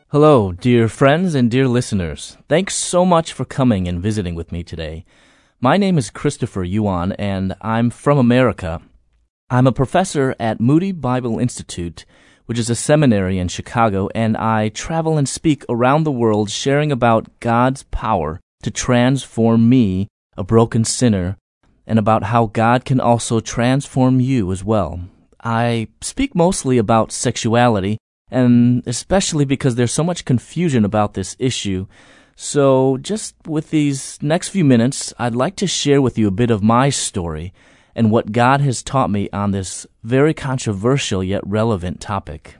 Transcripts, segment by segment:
Hello, dear friends and dear listeners. Thanks so much for coming and visiting with me today. My name is Christopher Yuan, and I'm from America. I'm a professor at Moody Bible Institute, which is a seminary in Chicago, and I travel and speak around the world sharing about God's power to transform me, a broken sinner, and about how God can also transform you as well. I speak mostly about sexuality, and especially because there's so much confusion about this issue. So just with these next few minutes, I'd like to share with you a bit of my story and what God has taught me on this very controversial yet relevant topic.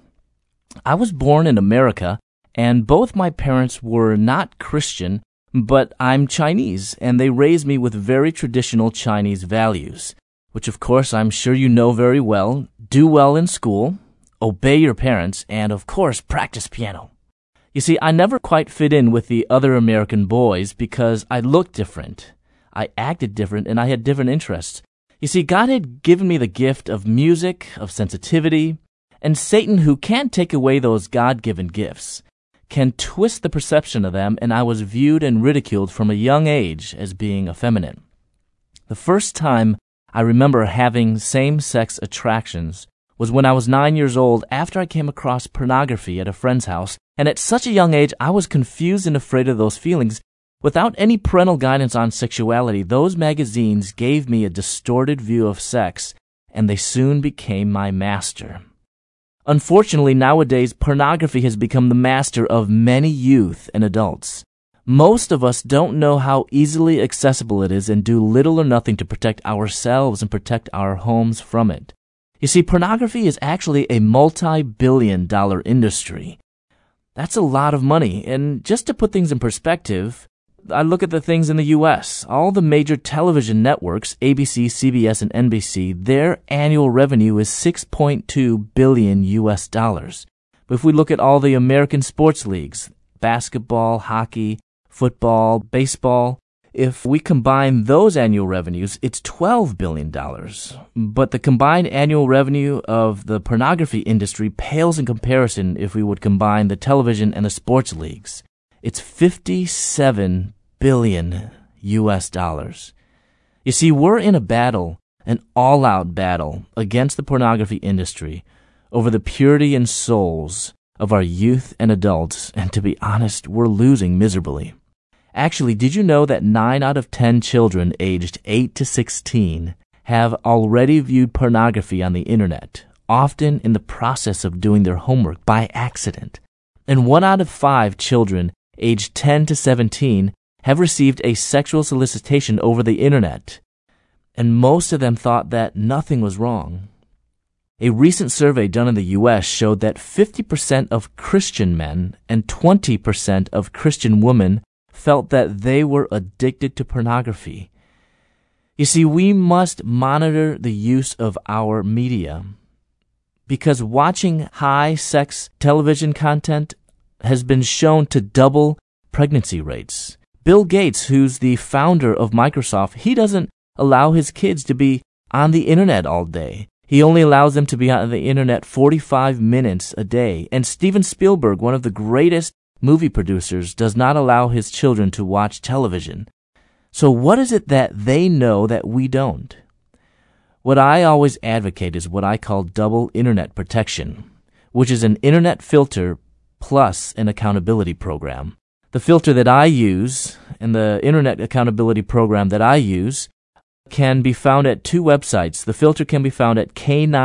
I was born in America, and both my parents were not Christian, but I'm Chinese, and they raised me with very traditional Chinese values, which of course I'm sure you know very well. Do well in school, obey your parents, and of course practice piano. You see, I never quite fit in with the other American boys because I looked different, I acted different, and I had different interests. You see, God had given me the gift of music, of sensitivity, and Satan, who can't take away those God-given gifts, can twist the perception of them, and I was viewed and ridiculed from a young age as being effeminate. The first time I remember having same-sex attractions was when I was 9 years old after I came across pornography at a friend's house, and at such a young age I was confused and afraid of those feelings. Without any parental guidance on sexuality, those magazines gave me a distorted view of sex, and they soon became my master. Unfortunately, nowadays, pornography has become the master of many youth and adults. Most of us don't know how easily accessible it is and do little or nothing to protect ourselves and protect our homes from it. You see, pornography is actually a multi-billion-dollar industry. That's a lot of money, and just to put things in perspective, I look at the things in the U.S. All the major television networks, ABC, CBS, and NBC, their annual revenue is $6.2 billion US dollars. But if we look at all the American sports leagues, basketball, hockey, football, baseball, if we combine those annual revenues, it's $12 billion. But the combined annual revenue of the pornography industry pales in comparison if we would combine the television and the sports leagues. It's $57 billion US dollars. You see, we're in a battle, an all-out battle against the pornography industry over the purity and souls of our youth and adults, and to be honest, we're losing miserably. Actually, did you know that 9 out of 10 children aged 8 to 16 have already viewed pornography on the internet, often in the process of doing their homework by accident? And 1 out of 5 children aged 10 to 17 have received a sexual solicitation over the internet, and most of them thought that nothing was wrong. A recent survey done in the U.S. showed that 50% of Christian men and 20% of Christian women felt that they were addicted to pornography. You see, we must monitor the use of our media, because watching high-sex television content has been shown to double pregnancy rates. Bill Gates, who's the founder of Microsoft, he doesn't allow his kids to be on the internet all day. He only allows them to be on the internet 45 minutes a day. And Steven Spielberg, one of the greatest movie producers, does not allow his children to watch television. So what is it that they know that we don't? What I always advocate is what I call double internet protection, which is an internet filter plus an accountability program. The filter that I use and the internet accountability program that I use can be found at 2 websites. The filter can be found at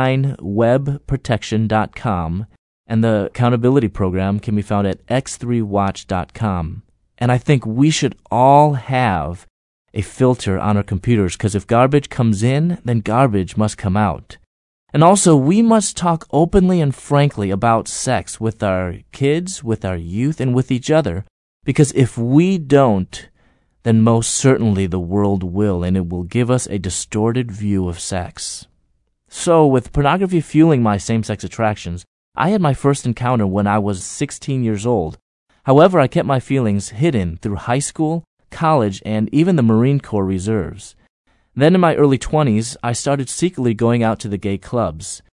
k9webprotection.com, and the accountability program can be found at x3watch.com. And I think we should all have a filter on our computers, because if garbage comes in, then garbage must come out. And also, we must talk openly and frankly about sex with our kids, with our youth, and with each other, because if we don't, then most certainly the world will, and it will give us a distorted view of sex. So, with pornography fueling my same-sex attractions, I had my first encounter when I was 16 years old. However, I kept my feelings hidden through high school, college, and even the Marine Corps reserves. Then in my early 20s, I started secretly going out to the gay clubs.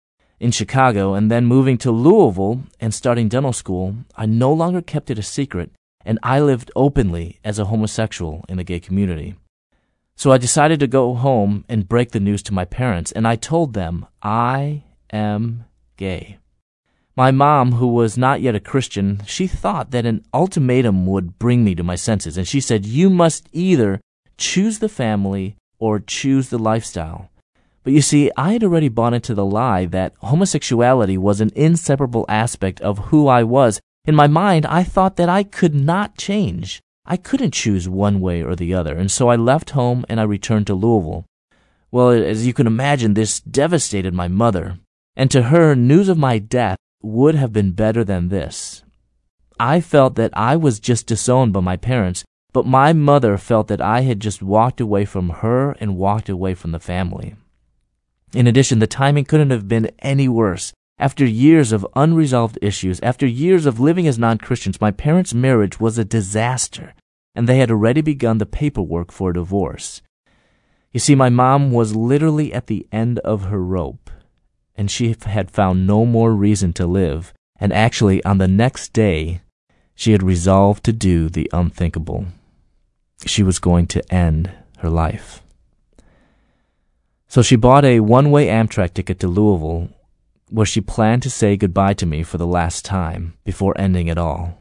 in Chicago and then moving to Louisville and starting dental school, I no longer kept it a secret, and I lived openly as a homosexual in the gay community. So I decided to go home and break the news to my parents, and I told them, I am gay. My mom, who was not yet a Christian, she thought that an ultimatum would bring me to my senses, and she said, you must either choose the family or choose the lifestyle. But you see, I had already bought into the lie that homosexuality was an inseparable aspect of who I was. In my mind, I thought that I could not change. I couldn't choose one way or the other, and so I left home and I returned to Louisville. Well, as you can imagine, this devastated my mother, and to her, news of my death would have been better than this. I felt that I was just disowned by my parents, but my mother felt that I had just walked away from her and walked away from the family. In addition, the timing couldn't have been any worse. After years of unresolved issues, after years of living as non-Christians, my parents' marriage was a disaster, and they had already begun the paperwork for a divorce. You see, my mom was literally at the end of her rope, and she had found no more reason to live, and actually, on the next day, she had resolved to do the unthinkable. She was going to end her life. So she bought a one-way Amtrak ticket to Louisville, where she planned to say goodbye to me for the last time before ending it all.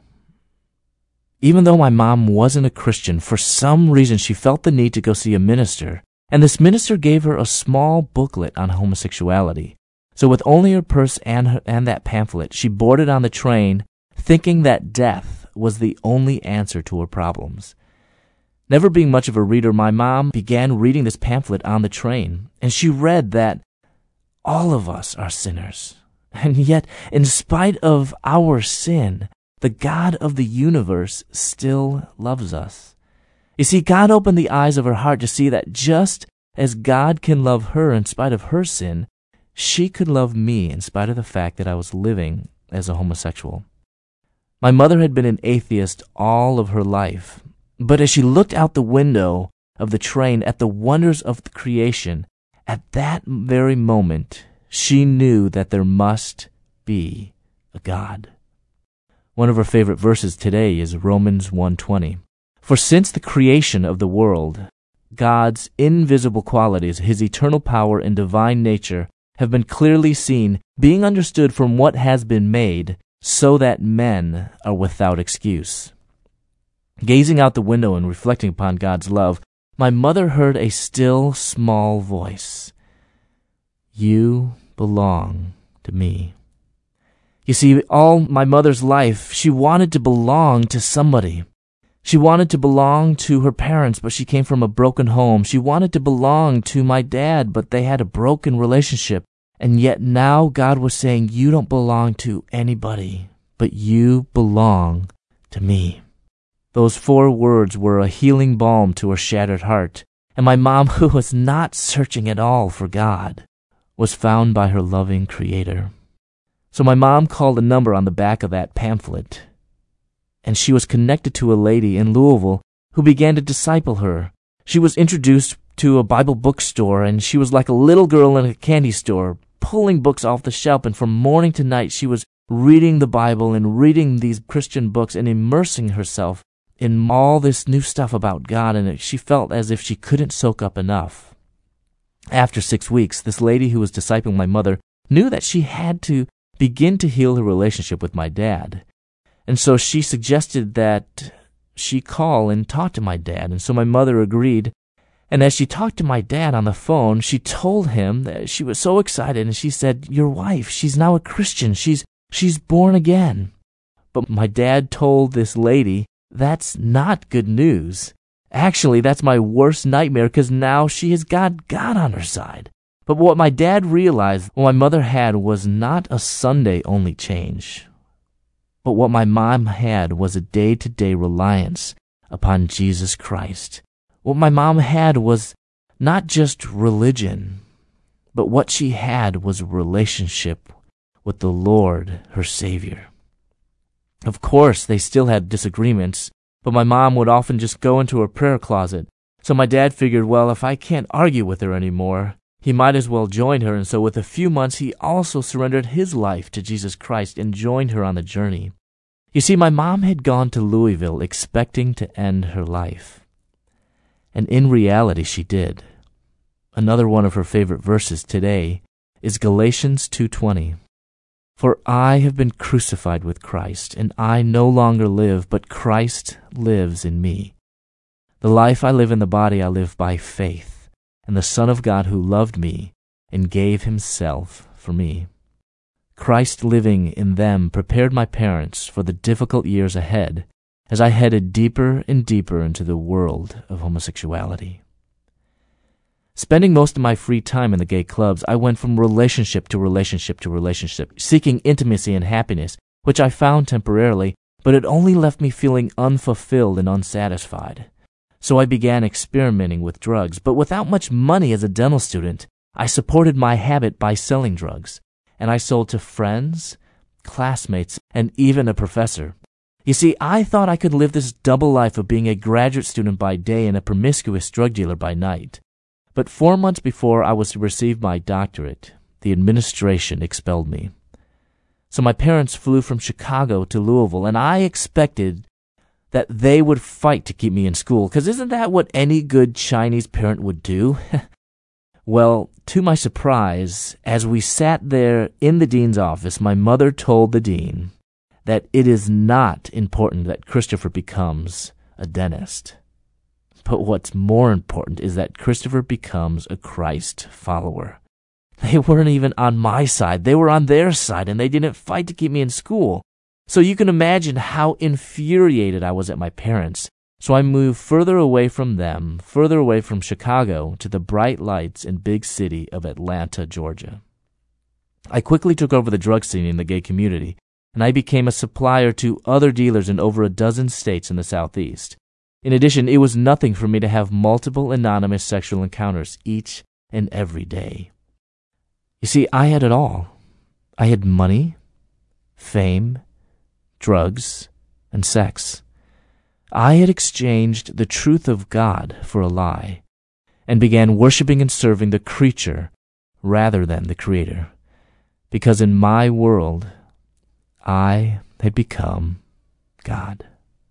Even though my mom wasn't a Christian, for some reason she felt the need to go see a minister, and this minister gave her a small booklet on homosexuality. So with only her purse and that pamphlet, she boarded on the train, thinking that death was the only answer to her problems. Never being much of a reader, my mom began reading this pamphlet on the train, and she read that all of us are sinners. And yet, in spite of our sin, the God of the universe still loves us. You see, God opened the eyes of her heart to see that just as God can love her in spite of her sin, she could love me in spite of the fact that I was living as a homosexual. My mother had been an atheist all of her life, but as she looked out the window of the train at the wonders of the creation, at that very moment, she knew that there must be a God. One of her favorite verses today is Romans 1:20. For since the creation of the world, God's invisible qualities, his eternal power and divine nature, have been clearly seen, being understood from what has been made, so that men are without excuse. Gazing out the window and reflecting upon God's love, my mother heard a still, small voice. You belong to me. You see, all my mother's life, she wanted to belong to somebody. She wanted to belong to her parents, but she came from a broken home. She wanted to belong to my dad, but they had a broken relationship. And yet now God was saying, you don't belong to anybody, but you belong to me. Those 4 words were a healing balm to her shattered heart, and my mom, who was not searching at all for God, was found by her loving Creator. So my mom called a number on the back of that pamphlet, and she was connected to a lady in Louisville who began to disciple her. She was introduced to a Bible bookstore, and she was like a little girl in a candy store, pulling books off the shelf, and from morning to night she was reading the Bible and reading these Christian books and immersing herself in all this new stuff about God, and she felt as if she couldn't soak up enough. After 6 weeks, this lady who was discipling my mother knew that she had to begin to heal her relationship with my dad. And so she suggested that she call and talk to my dad, and so my mother agreed. And as she talked to my dad on the phone, she told him that she was so excited, and she said, your wife, she's now a Christian. She's born again. But my dad told this lady, that's not good news. Actually, that's my worst nightmare, because now she has got God on her side. But what my dad realized, what my mother had, was not a Sunday-only change. But what my mom had was a day-to-day reliance upon Jesus Christ. What my mom had was not just religion, but what she had was a relationship with the Lord, her Savior. Of course, they still had disagreements, but my mom would often just go into her prayer closet. So my dad figured, well, if I can't argue with her anymore, he might as well join her, and so with a few months he also surrendered his life to Jesus Christ and joined her on the journey. You see, my mom had gone to Louisville expecting to end her life. And in reality she did. Another one of her favorite verses today is Galatians 2:20. For I have been crucified with Christ, and I no longer live, but Christ lives in me. The life I live in the body I live by faith in the Son of God who loved me and gave himself for me. Christ living in them prepared my parents for the difficult years ahead as I headed deeper and deeper into the world of homosexuality. Spending most of my free time in the gay clubs, I went from relationship to relationship to relationship, seeking intimacy and happiness, which I found temporarily, but it only left me feeling unfulfilled and unsatisfied. So I began experimenting with drugs, but without much money as a dental student, I supported my habit by selling drugs, and I sold to friends, classmates, and even a professor. You see, I thought I could live this double life of being a graduate student by day and a promiscuous drug dealer by night. But 4 months before I was to receive my doctorate, the administration expelled me. So my parents flew from Chicago to Louisville, and I expected that they would fight to keep me in school, because isn't that what any good Chinese parent would do? Well, to my surprise, as we sat there in the dean's office, my mother told the dean that it is not important that Christopher becomes a dentist. But what's more important is that Christopher becomes a Christ follower. They weren't even on my side. They were on their side, and they didn't fight to keep me in school. So you can imagine how infuriated I was at my parents. So I moved further away from them, further away from Chicago, to the bright lights and big city of Atlanta, Georgia. I quickly took over the drug scene in the gay community, and I became a supplier to other dealers in over a dozen states in the Southeast. In addition, it was nothing for me to have multiple anonymous sexual encounters each and every day. You see, I had it all. I had money, fame, drugs, and sex. I had exchanged the truth of God for a lie and began worshiping and serving the creature rather than the Creator, because in my world, I had become God.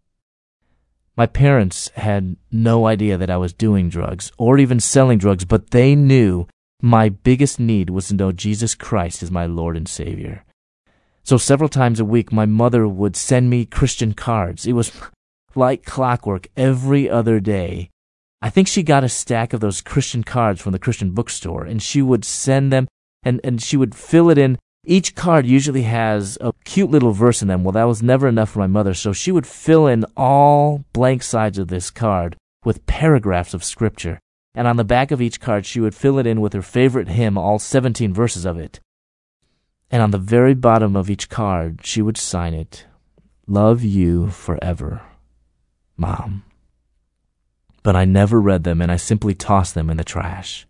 My parents had no idea that I was doing drugs or even selling drugs, but they knew my biggest need was to know Jesus Christ as my Lord and Savior. So several times a week, my mother would send me Christian cards. It was like clockwork every other day. I think she got a stack of those Christian cards from the Christian bookstore, and she would send them, and she would fill it in. Each card usually has a cute little verse in them. Well, that was never enough for my mother, so she would fill in all blank sides of this card with paragraphs of Scripture. And on the back of each card, she would fill it in with her favorite hymn, all 17 verses of it. And on the very bottom of each card, she would sign it, "Love you forever, Mom." But I never read them, and I simply tossed them in the trash.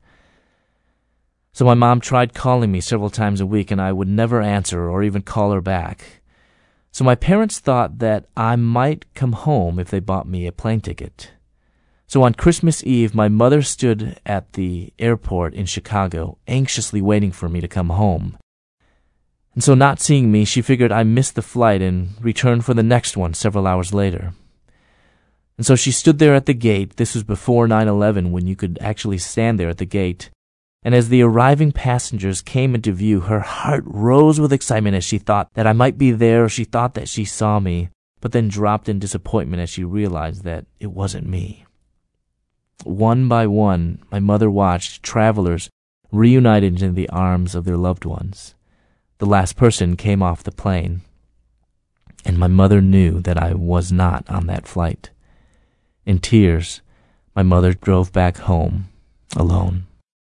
So my mom tried calling me several times a week, and I would never answer or even call her back. So my parents thought that I might come home if they bought me a plane ticket. So on Christmas Eve, my mother stood at the airport in Chicago, anxiously waiting for me to come home. And so not seeing me, she figured I missed the flight and returned for the next one several hours later. And so she stood there at the gate. This was before 9/11, when you could actually stand there at the gate. And as the arriving passengers came into view, her heart rose with excitement as she thought that I might be there, or she thought that she saw me, but then dropped in disappointment as she realized that it wasn't me. One by one, my mother watched travelers reunited in the arms of their loved ones. The last person came off the plane, and my mother knew that I was not on that flight. In tears, my mother drove back home alone.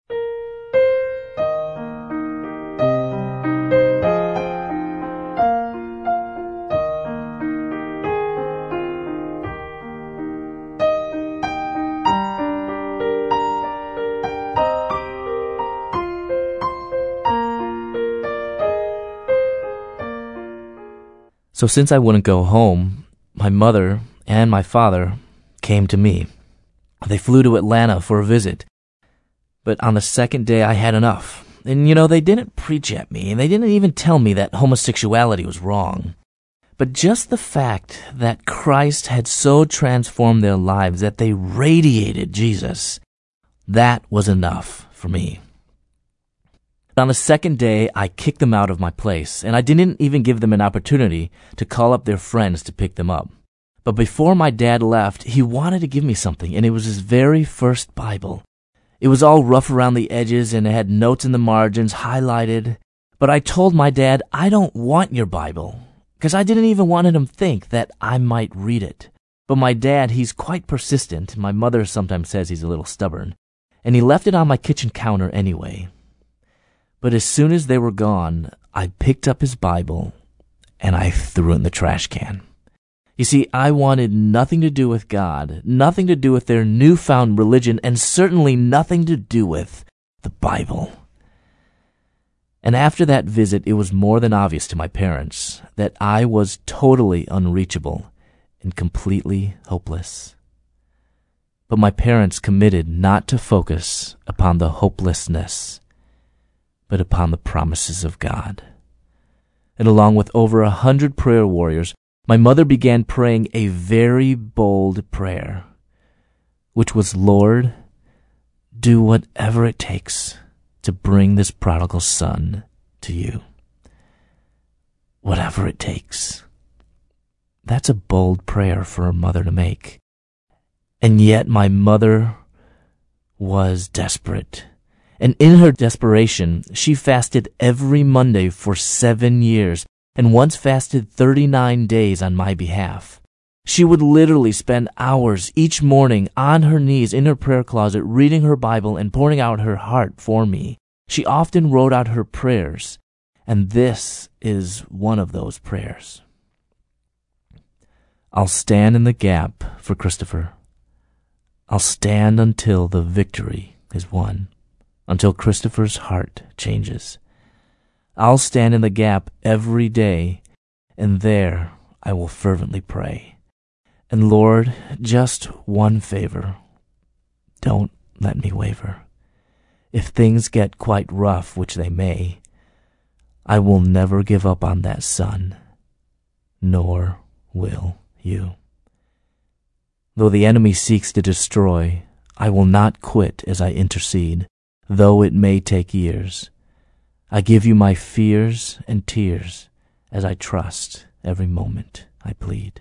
So since I wouldn't go home, my mother and my father came to me. They flew to Atlanta for a visit. But on the second day, I had enough. And, they didn't preach at me, and they didn't even tell me that homosexuality was wrong. But just the fact that Christ had so transformed their lives that they radiated Jesus, that was enough for me. On the second day, I kicked them out of my place, and I didn't even give them an opportunity to call up their friends to pick them up. But before my dad left, he wanted to give me something, and it was his very first Bible. It was all rough around the edges, and it had notes in the margins, highlighted. But I told my dad, I don't want your Bible, because I didn't even want him to think that I might read it. But my dad, he's quite persistent. My mother sometimes says he's a little stubborn. And he left it on my kitchen counter anyway. But as soon as they were gone, I picked up his Bible and I threw it in the trash can. You see, I wanted nothing to do with God, nothing to do with their newfound religion, and certainly nothing to do with the Bible. And after that visit, it was more than obvious to my parents that I was totally unreachable and completely hopeless. But my parents committed not to focus upon the hopelessness, but upon the promises of God. And along with over 100 prayer warriors, my mother began praying a very bold prayer, which was, Lord, do whatever it takes to bring this prodigal son to you. Whatever it takes. That's a bold prayer for a mother to make. And yet my mother was desperate. And in her desperation, she fasted every Monday for 7 years and once fasted 39 days on my behalf. She would literally spend hours each morning on her knees in her prayer closet reading her Bible and pouring out her heart for me. She often wrote out her prayers, and this is one of those prayers. I'll stand in the gap for Christopher. I'll stand until the victory is won. Until Christopher's heart changes. I'll stand in the gap every day, and there I will fervently pray. And Lord, just one favor. Don't let me waver. If things get quite rough, which they may, I will never give up on that son, nor will you. Though the enemy seeks to destroy, I will not quit as I intercede. Though it may take years, I give you my fears and tears as I trust every moment I plead.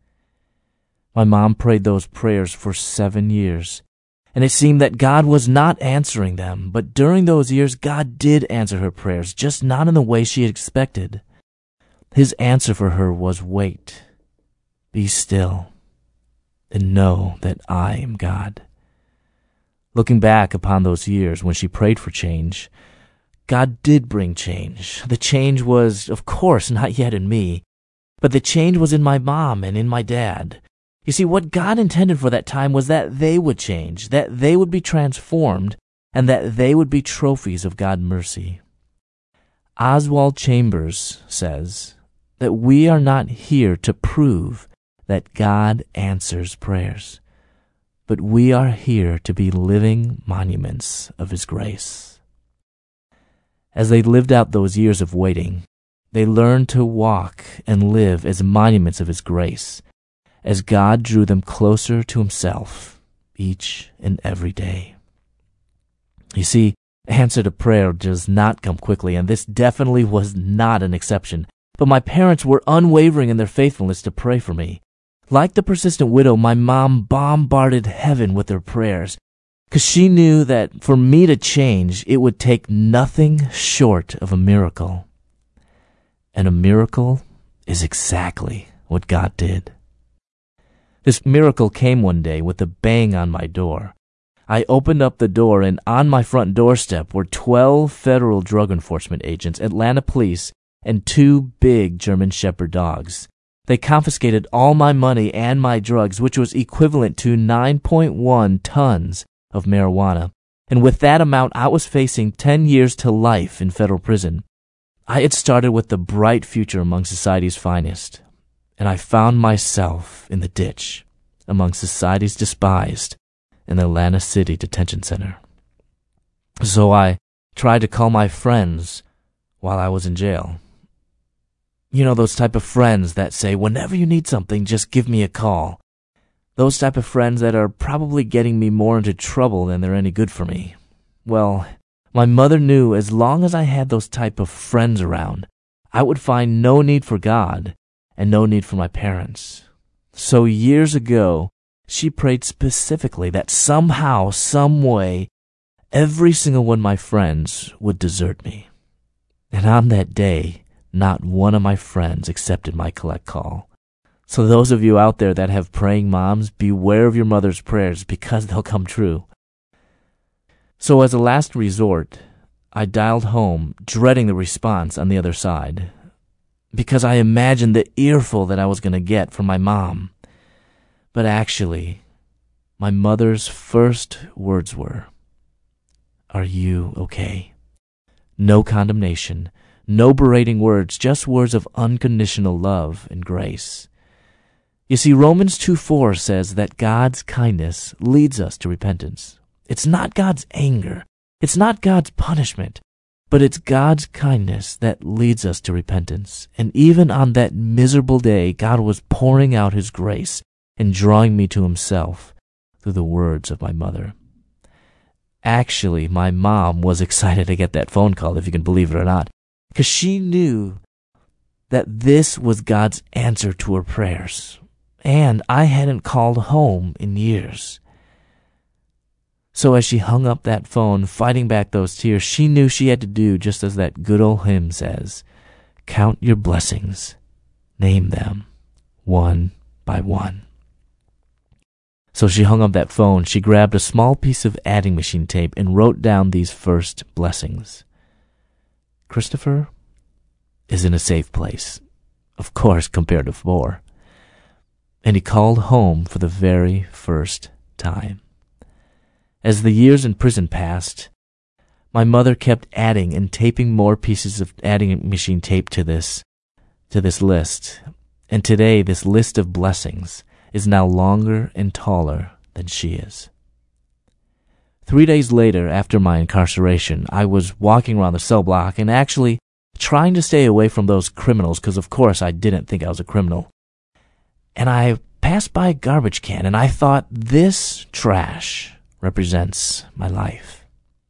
My mom prayed those prayers for 7 years, and it seemed that God was not answering them, but during those years, God did answer her prayers, just not in the way she had expected. His answer for her was, wait, be still, and know that I am God. Looking back upon those years when she prayed for change, God did bring change. The change was, of course, not yet in me, but the change was in my mom and in my dad. You see, what God intended for that time was that they would change, that they would be transformed, and that they would be trophies of God's mercy. Oswald Chambers says that we are not here to prove that God answers prayers, but we are here to be living monuments of His grace. As they lived out those years of waiting, they learned to walk and live as monuments of His grace, as God drew them closer to Himself each and every day. You see, answer to prayer does not come quickly, and this definitely was not an exception. But my parents were unwavering in their faithfulness to pray for me. Like the persistent widow, my mom bombarded heaven with her prayers, because she knew that for me to change, it would take nothing short of a miracle. And a miracle is exactly what God did. This miracle came one day with a bang on my door. I opened up the door, and on my front doorstep were 12 federal drug enforcement agents, Atlanta police, and 2 big German Shepherd dogs. They confiscated all my money and my drugs, which was equivalent to 9.1 tons of marijuana. And with that amount, I was facing 10 years to life in federal prison. I had started with the bright future among society's finest, and I found myself in the ditch among society's despised in the Atlanta City Detention Center. So I tried to call my friends while I was in jail. You know, those type of friends that say, whenever you need something, just give me a call. Those type of friends that are probably getting me more into trouble than they're any good for me. Well, my mother knew as long as I had those type of friends around, I would find no need for God and no need for my parents. So years ago, she prayed specifically that somehow, some way, every single one of my friends would desert me. And on that day, not one of my friends accepted my collect call. So those of you out there that have praying moms, beware of your mother's prayers because they'll come true. So as a last resort, I dialed home, dreading the response on the other side, because I imagined the earful that I was going to get from my mom. But actually, my mother's first words were, "Are you okay?" No condemnation, no berating words, just words of unconditional love and grace. You see, Romans 2:4 says that God's kindness leads us to repentance. It's not God's anger. It's not God's punishment. But it's God's kindness that leads us to repentance. And even on that miserable day, God was pouring out His grace and drawing me to Himself through the words of my mother. Actually, my mom was excited to get that phone call, if you can believe it or not, because she knew that this was God's answer to her prayers. And I hadn't called home in years. So as she hung up that phone, fighting back those tears, she knew she had to do just as that good old hymn says, count your blessings, name them one by one. So she hung up that phone, she grabbed a small piece of adding machine tape and wrote down these first blessings. Christopher is in a safe place, of course, compared to 4. And he called home for the very first time. As the years in prison passed, my mother kept adding and taping more pieces of adding machine tape to this list. And today, this list of blessings is now longer and taller than she is. 3 days later, after my incarceration, I was walking around the cell block and actually trying to stay away from those criminals because, of course, I didn't think I was a criminal. And I passed by a garbage can, and I thought, this trash represents my life.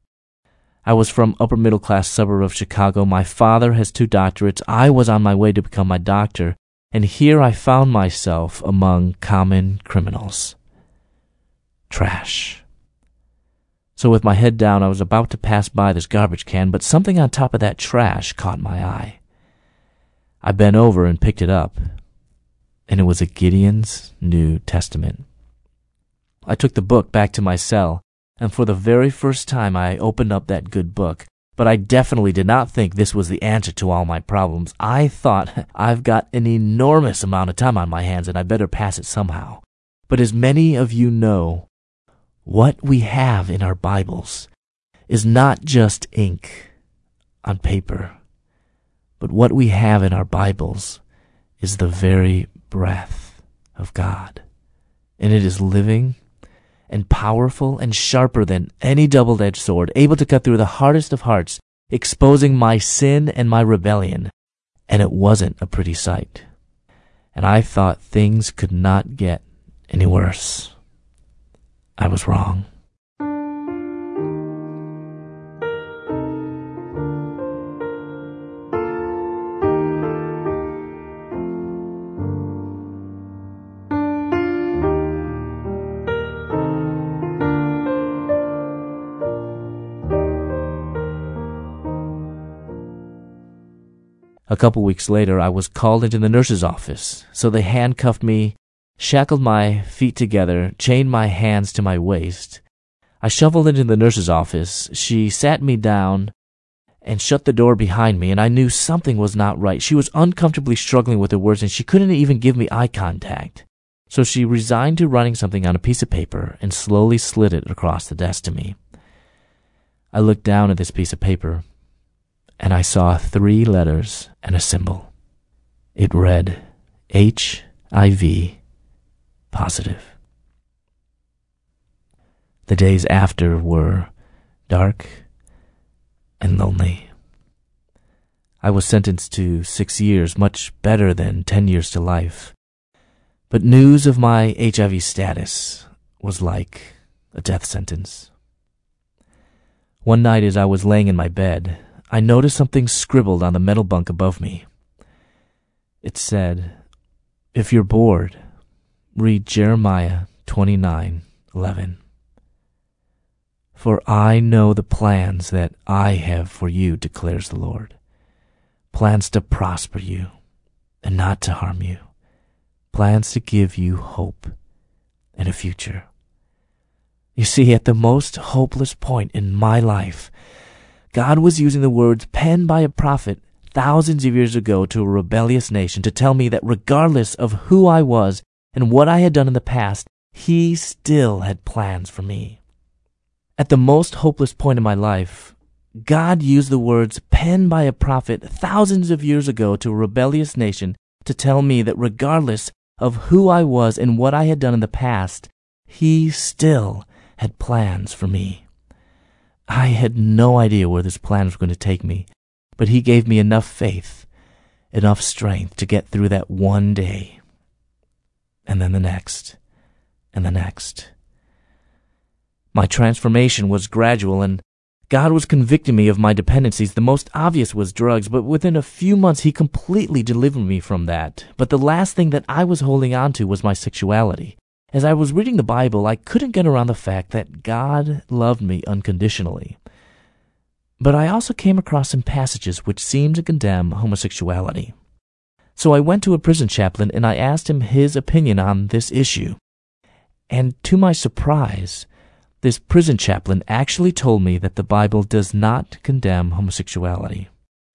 I was from upper middle class suburb of Chicago. My father has 2 doctorates. I was on my way to become my doctor, and here I found myself among common criminals. Trash. So with my head down, I was about to pass by this garbage can, but something on top of that trash caught my eye. I bent over and picked it up, and it was a Gideon's New Testament. I took the book back to my cell, and for the very first time I opened up that good book, but I definitely did not think this was the answer to all my problems. I thought, I've got an enormous amount of time on my hands and I better pass it somehow. But as many of you know, what we have in our Bibles is not just ink on paper, but what we have in our Bibles is the very breath of God. And it is living and powerful and sharper than any double-edged sword, able to cut through the hardest of hearts, exposing my sin and my rebellion. And it wasn't a pretty sight. And I thought things could not get any worse. I was wrong. A couple weeks later, I was called into the nurse's office, so they handcuffed me, shackled my feet together, chained my hands to my waist. I shuffled into the nurse's office. She sat me down and shut the door behind me, and I knew something was not right. She was uncomfortably struggling with her words, and she couldn't even give me eye contact. So she resigned to writing something on a piece of paper and slowly slid it across the desk to me. I looked down at this piece of paper, and I saw 3 letters and a symbol. It read, HIV positive. The days after were dark and lonely. I was sentenced to 6 years, much better than 10 years to life. But news of my HIV status was like a death sentence. One night as I was laying in my bed, I noticed something scribbled on the metal bunk above me. It said, "If you're bored, read Jeremiah 29:11. For I know the plans that I have for you, declares the Lord. Plans to prosper you and not to harm you. Plans to give you hope and a future." You see, at the most hopeless point in my life, God was using the words penned by a prophet thousands of years ago to a rebellious nation to tell me that regardless of who I was and what I had done in the past, He still had plans for me. At the most hopeless point in my life, God used the words penned by a prophet thousands of years ago to a rebellious nation to tell me that regardless of who I was and what I had done in the past, He still had plans for me. I had no idea where this plan was going to take me, but He gave me enough faith, enough strength to get through that one day, and then the next, and the next. My transformation was gradual, and God was convicting me of my dependencies. The most obvious was drugs, but within a few months He completely delivered me from that. But the last thing that I was holding on to was my sexuality. As I was reading the Bible, I couldn't get around the fact that God loved me unconditionally. But I also came across some passages which seemed to condemn homosexuality. So I went to a prison chaplain and I asked him his opinion on this issue. And to my surprise, this prison chaplain actually told me that the Bible does not condemn homosexuality.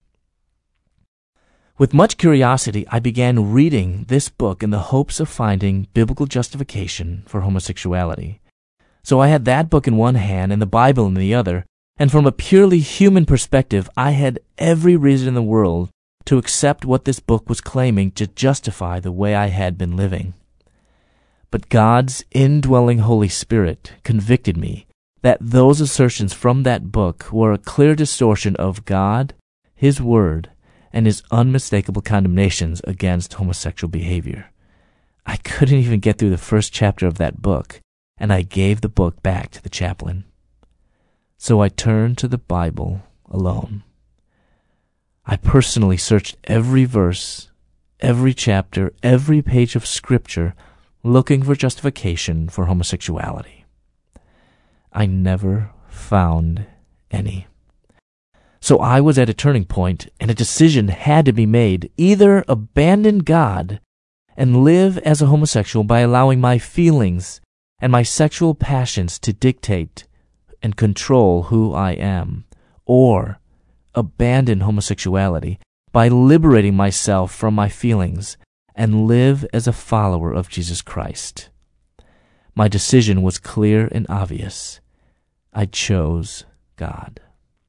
With much curiosity, I began reading this book in the hopes of finding biblical justification for homosexuality. So I had that book in one hand and the Bible in the other, and from a purely human perspective, I had every reason in the world to accept what this book was claiming to justify the way I had been living. But God's indwelling Holy Spirit convicted me that those assertions from that book were a clear distortion of God, His Word, and His unmistakable condemnations against homosexual behavior. I couldn't even get through the first chapter of that book, and I gave the book back to the chaplain. So I turned to the Bible alone. I personally searched every verse, every chapter, every page of Scripture, looking for justification for homosexuality. I never found any. So I was at a turning point, and a decision had to be made. Either abandon God and live as a homosexual by allowing my feelings and my sexual passions to dictate and control who I am, or abandon homosexuality by liberating myself from my feelings and live as a follower of Jesus Christ. My decision was clear and obvious. I chose God.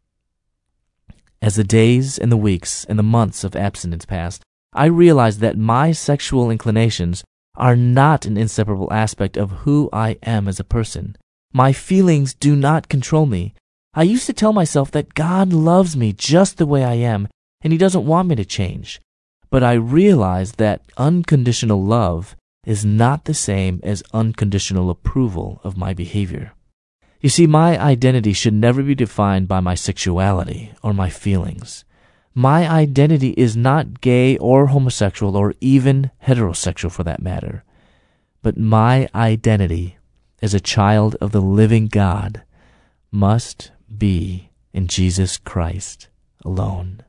As the days and the weeks and the months of abstinence passed, I realized that my sexual inclinations are not an inseparable aspect of who I am as a person. My feelings do not control me. I used to tell myself that God loves me just the way I am, and He doesn't want me to change. But I realized that unconditional love is not the same as unconditional approval of my behavior. You see, my identity should never be defined by my sexuality or my feelings. My identity is not gay or homosexual or even heterosexual for that matter. But my identity as a child of the living God must be in Jesus Christ alone.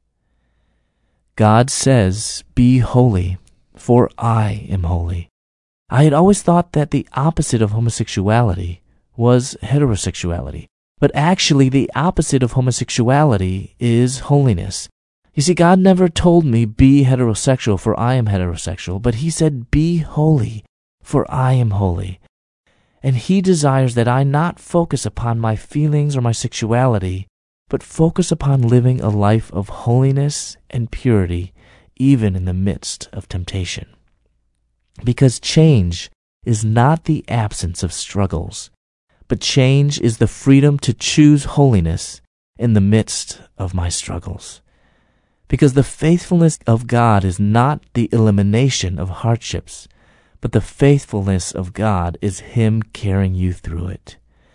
God says, "Be holy, for I am holy." I had always thought that the opposite of homosexuality was heterosexuality, but actually the opposite of homosexuality is holiness. You see, God never told me, "Be heterosexual, for I am heterosexual," but He said, "Be holy, for I am holy." And He desires that I not focus upon my feelings or my sexuality, but focus upon living a life of holiness and purity, even in the midst of temptation. Because change is not the absence of struggles, but change is the freedom to choose holiness in the midst of my struggles. Because the faithfulness of God is not the elimination of hardships, but the faithfulness of God is Him carrying you through it.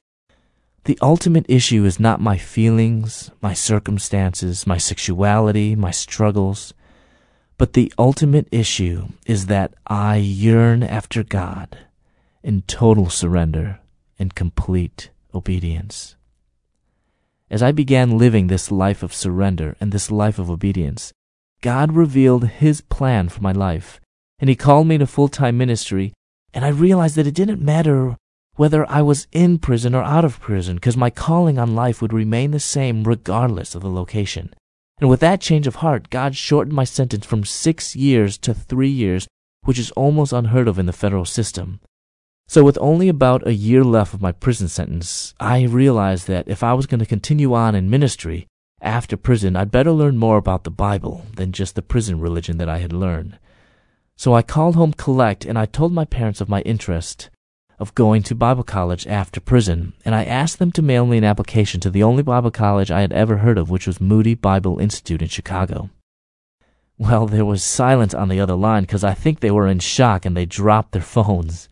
The ultimate issue is not my feelings, my circumstances, my sexuality, my struggles, but the ultimate issue is that I yearn after God in total surrender and complete obedience. As I began living this life of surrender and this life of obedience, God revealed His plan for my life, and He called me to full-time ministry, and I realized that it didn't matter whether I was in prison or out of prison, because my calling on life would remain the same regardless of the location. And with that change of heart, God shortened my sentence from 6 years to 3 years, which is almost unheard of in the federal system. So with only about a year left of my prison sentence, I realized that if I was going to continue on in ministry after prison, I'd better learn more about the Bible than just the prison religion that I had learned. So I called home collect, and I told my parents of my interest of going to Bible college after prison, and I asked them to mail me an application to the only Bible college I had ever heard of, which was Moody Bible Institute in Chicago. Well, there was silence on the other line because I think they were in shock and they dropped their phones.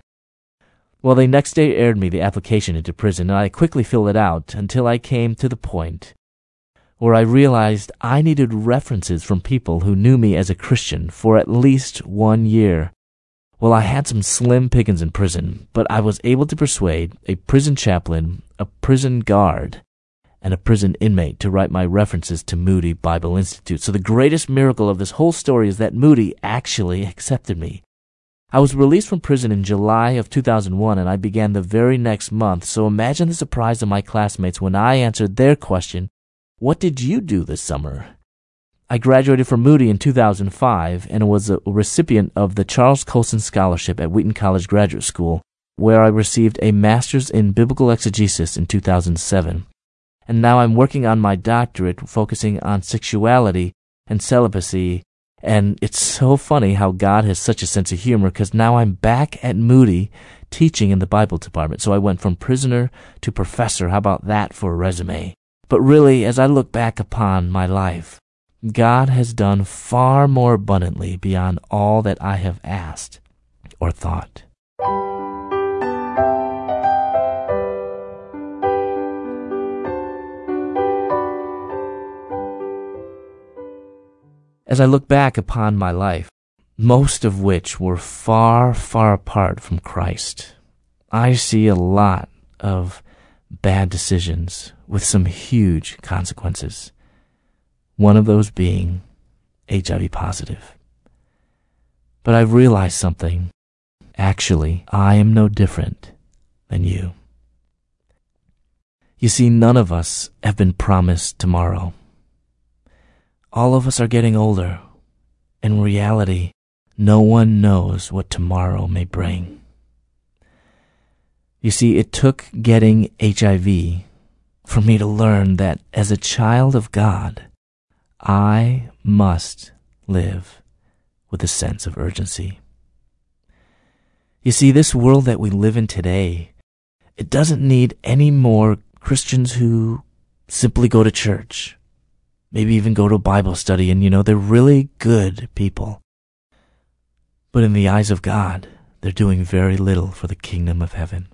Well, they next day aired me the application into prison, and I quickly filled it out until I came to the point where I realized I needed references from people who knew me as a Christian for at least 1 year. Well, I had some slim pickings in prison, but I was able to persuade a prison chaplain, a prison guard, and a prison inmate to write my references to Moody Bible Institute. So the greatest miracle of this whole story is that Moody actually accepted me. I was released from prison in July of 2001, and I began the very next month, so imagine the surprise of my classmates when I answered their question, "What did you do this summer?" I graduated from Moody in 2005 and was a recipient of the Charles Colson Scholarship at Wheaton College Graduate School, where I received a Master's in Biblical Exegesis in 2007. And now I'm working on my doctorate focusing on sexuality and celibacy. And it's so funny how God has such a sense of humor, because now I'm back at Moody teaching in the Bible department. So I went from prisoner to professor. How about that for a resume? But really, as I look back upon my life, God has done far more abundantly beyond all that I have asked or thought. As I look back upon my life, most of which were far, far apart from Christ, I see a lot of bad decisions with some huge consequences. One of those being HIV positive. But I've realized something. Actually, I am no different than you. You see, none of us have been promised tomorrow. All of us are getting older. In reality, no one knows what tomorrow may bring. You see, it took getting HIV for me to learn that as a child of God, I must live with a sense of urgency. You see, this world that we live in today, it doesn't need any more Christians who simply go to church. Maybe even go to a Bible study, and they're really good people. But in the eyes of God, they're doing very little for the kingdom of heaven.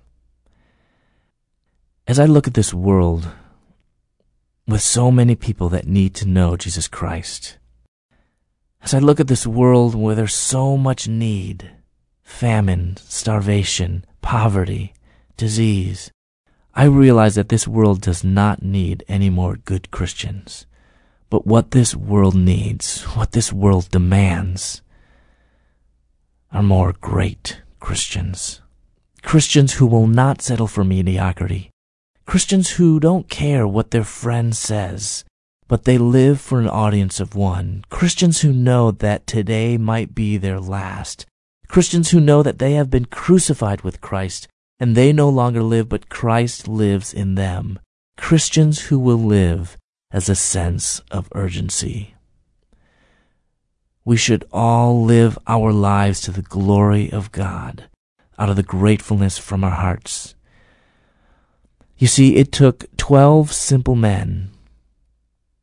As I look at this world with so many people that need to know Jesus Christ, as I look at this world where there's so much need, famine, starvation, poverty, disease, I realize that this world does not need any more good Christians. But what this world needs, what this world demands, are more great Christians. Christians who will not settle for mediocrity. Christians who don't care what their friend says, but they live for an audience of one. Christians who know that today might be their last. Christians who know that they have been crucified with Christ, and they no longer live, but Christ lives in them. Christians who will live as a sense of urgency. We should all live our lives to the glory of God, out of the gratefulness from our hearts. You see, it took 12 simple men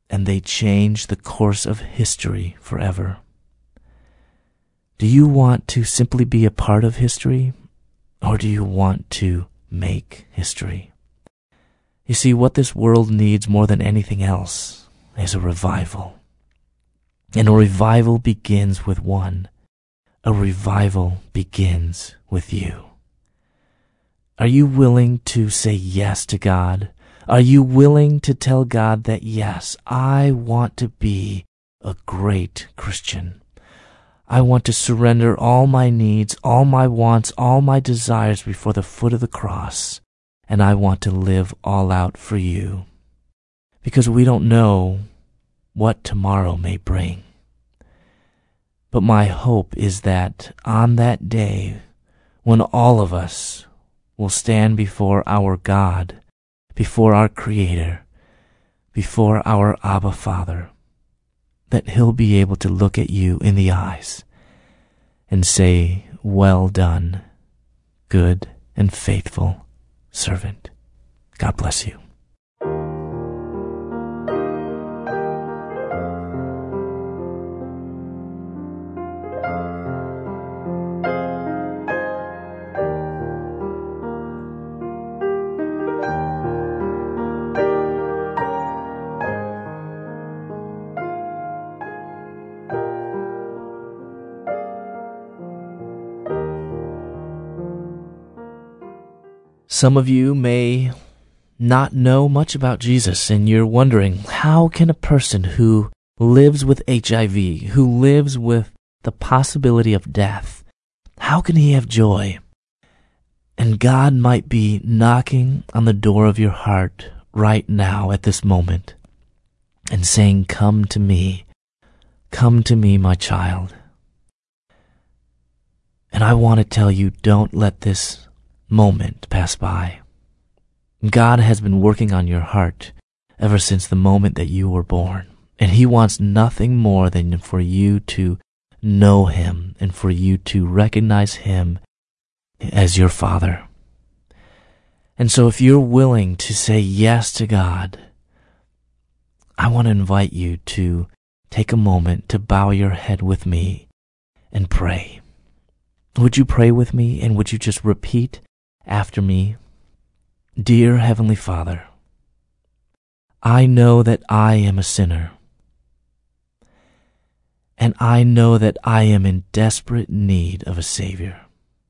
and they change the course of history forever. Do you want to simply be a part of history, or do you want to make history? You see, what this world needs more than anything else is a revival. And a revival begins with one. A revival begins with you. Are you willing to say yes to God? Are you willing to tell God that, yes, I want to be a great Christian? I want to surrender all my needs, all my wants, all my desires before the foot of the cross, and I want to live all out for you. Because we don't know what tomorrow may bring. But my hope is that on that day, when all of us will stand before our God, before our Creator, before our Abba Father, that He'll be able to look at you in the eyes and say, "Well done, good and faithful servant." God bless you. Some of you may not know much about Jesus, and you're wondering, how can a person who lives with HIV, who lives with the possibility of death, how can he have joy? And God might be knocking on the door of your heart right now at this moment and saying, come to me, my child. And I want to tell you, don't let this moment pass by. God has been working on your heart ever since the moment that you were born, and He wants nothing more than for you to know Him and for you to recognize Him as your Father. And so if you're willing to say yes to God, I want to invite you to take a moment to bow your head with me and pray. Would you pray with me, and would you just repeat after me? Dear Heavenly Father, I know that I am a sinner, and I know that I am in desperate need of a Savior.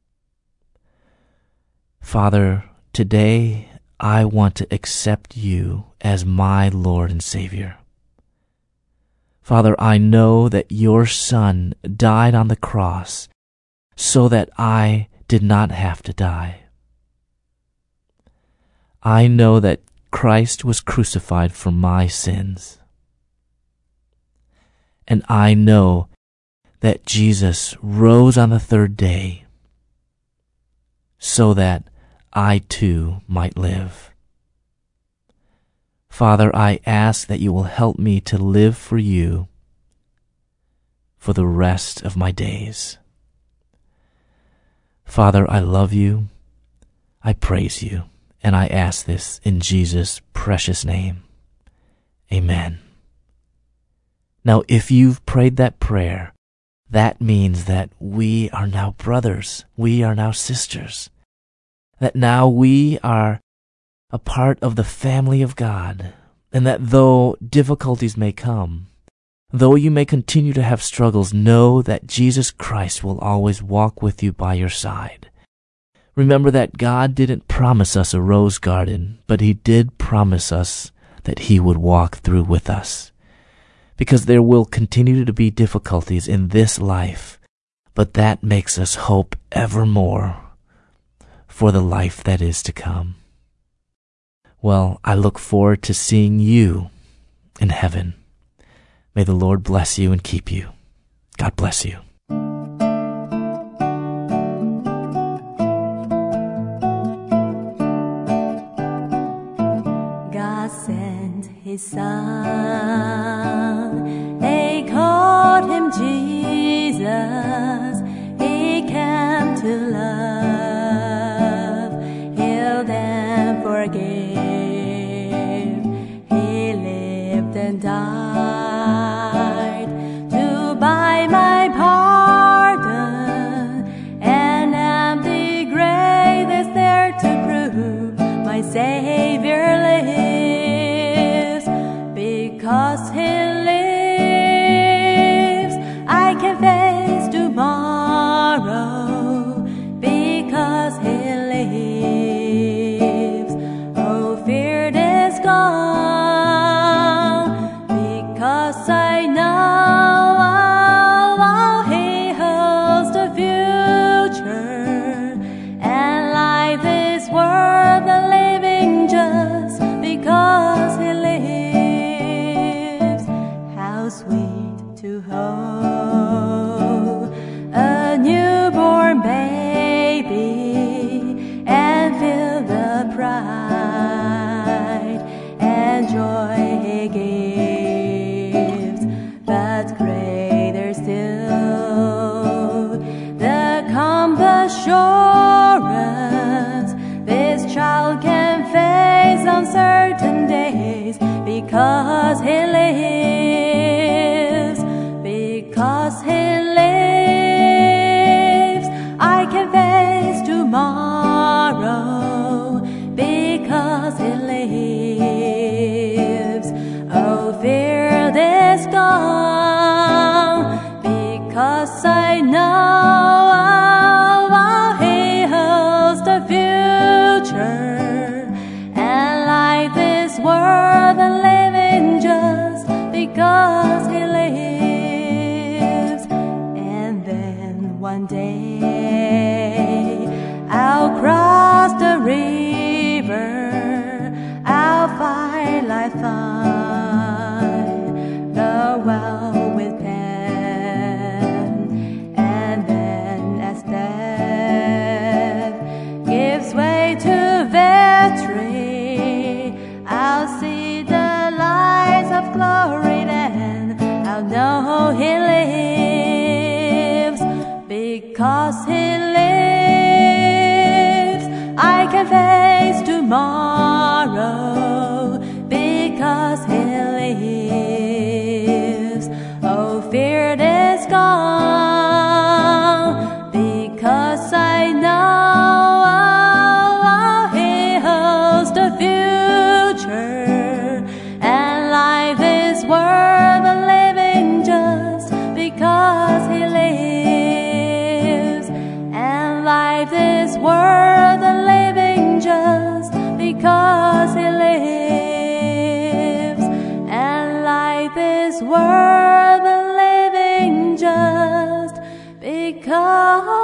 Father, today I want to accept you as my Lord and Savior. Father, I know that your Son died on the cross so that I did not have to die. I know that Christ was crucified for my sins. And I know that Jesus rose on the third day so that I too might live. Father, I ask that you will help me to live for you for the rest of my days. Father, I love you, I praise you, and I ask this in Jesus' precious name. Amen. Now, if you've prayed that prayer, that means that we are now brothers, we are now sisters, that now we are a part of the family of God, and that though difficulties may come, though you may continue to have struggles, know that Jesus Christ will always walk with you by your side. Remember that God didn't promise us a rose garden, but He did promise us that He would walk through with us. Because there will continue to be difficulties in this life, but that makes us hope evermore for the life that is to come. Well, I look forward to seeing you in heaven. May the Lord bless you and keep you. God bless you. God sent His Son. They called Him Jesus. He came to love, heal and forgive. He lived and died one day I'll cross the river, I'll find life, find the well with pen, and then as death gives way to victory, I'll see the lights of glory, then I'll know He lives. Because He lives, I can face tomorrow. Because He lives, oh, fear is gone. Because I know He holds the future, and life is worth the living just because He lives. And life is worth the living just because He lives. And life is worth the living just because